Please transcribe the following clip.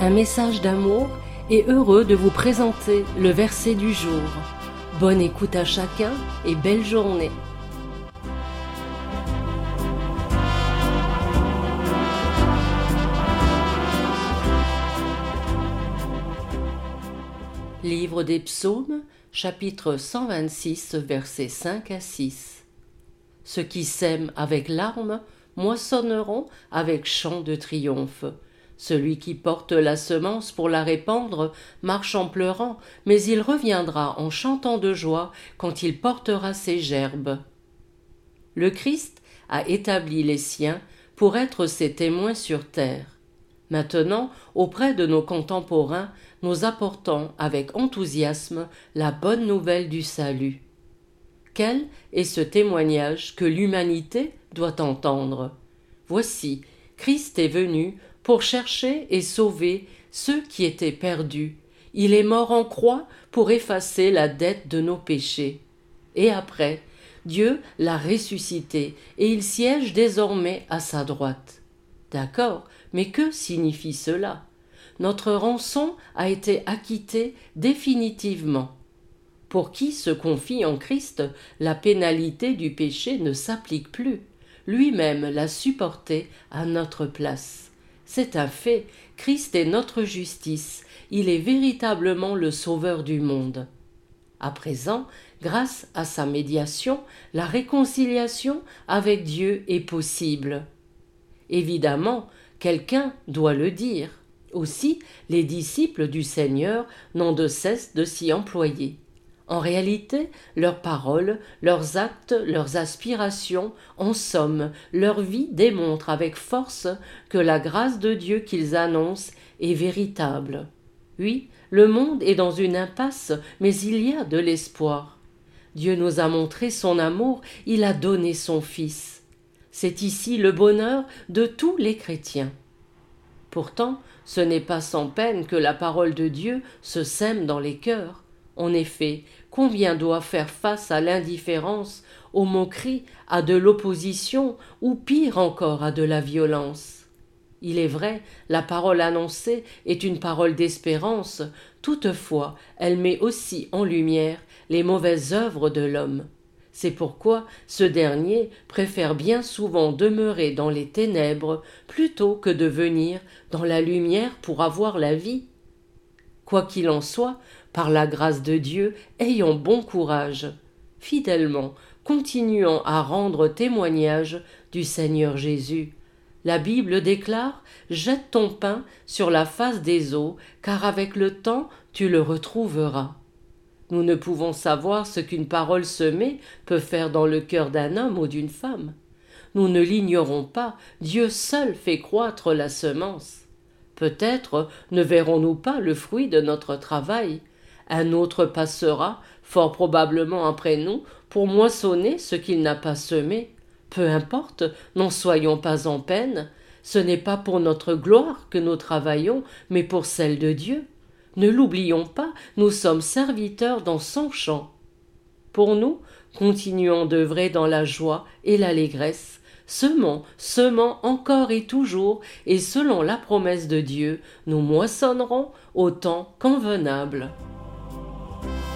un message d'amour et heureux de vous présenter le verset du jour. Bonne écoute à chacun et belle journée. Livre des Psaumes, chapitre 126, versets 5 à 6. Ceux qui sèment avec larmes moissonneront avec chant de triomphe. Celui qui porte la semence pour la répandre marche en pleurant, mais il reviendra en chantant de joie quand il portera ses gerbes. Le Christ a établi les siens pour être ses témoins sur terre. Maintenant, auprès de nos contemporains, nous apportons avec enthousiasme la bonne nouvelle du salut. Quel est ce témoignage que l'humanité doit entendre? Voici, Christ est venu pour chercher et sauver ceux qui étaient perdus. Il est mort en croix pour effacer la dette de nos péchés. Et après, Dieu l'a ressuscité et il siège désormais à sa droite. D'accord, mais que signifie cela? Notre rançon a été acquittée définitivement. Pour qui se confie en Christ, la pénalité du péché ne s'applique plus. Lui-même l'a supportée à notre place. C'est un fait, Christ est notre justice, il est véritablement le sauveur du monde. À présent, grâce à sa médiation, la réconciliation avec Dieu est possible. Évidemment, quelqu'un doit le dire. Aussi, les disciples du Seigneur n'ont de cesse de s'y employer. En réalité, leurs paroles, leurs actes, leurs aspirations, en somme, leur vie démontrent avec force que la grâce de Dieu qu'ils annoncent est véritable. Oui, le monde est dans une impasse, mais il y a de l'espoir. Dieu nous a montré son amour, il a donné son Fils. C'est ici le bonheur de tous les chrétiens. Pourtant, ce n'est pas sans peine que la parole de Dieu se sème dans les cœurs. En effet, combien doivent faire face à l'indifférence, aux moqueries, à de l'opposition ou pire encore à de la violence. Il est vrai, la parole annoncée est une parole d'espérance, toutefois elle met aussi en lumière les mauvaises œuvres de l'homme. C'est pourquoi ce dernier préfère bien souvent demeurer dans les ténèbres plutôt que de venir dans la lumière pour avoir la vie. Quoi qu'il en soit, par la grâce de Dieu, ayons bon courage. Fidèlement, continuons à rendre témoignage du Seigneur Jésus. La Bible déclare « Jette ton pain sur la face des eaux, car avec le temps tu le retrouveras ». Nous ne pouvons savoir ce qu'une parole semée peut faire dans le cœur d'un homme ou d'une femme. Nous ne l'ignorons pas, Dieu seul fait croître la semence. Peut-être ne verrons-nous pas le fruit de notre travail. Un autre passera, fort probablement après nous, pour moissonner ce qu'il n'a pas semé. Peu importe, n'en soyons pas en peine. Ce n'est pas pour notre gloire que nous travaillons, mais pour celle de Dieu. Ne l'oublions pas, nous sommes serviteurs dans son champ. Pour nous, continuons d'œuvrer dans la joie et l'allégresse, semant encore et toujours, et selon la promesse de Dieu, nous moissonnerons au temps convenable.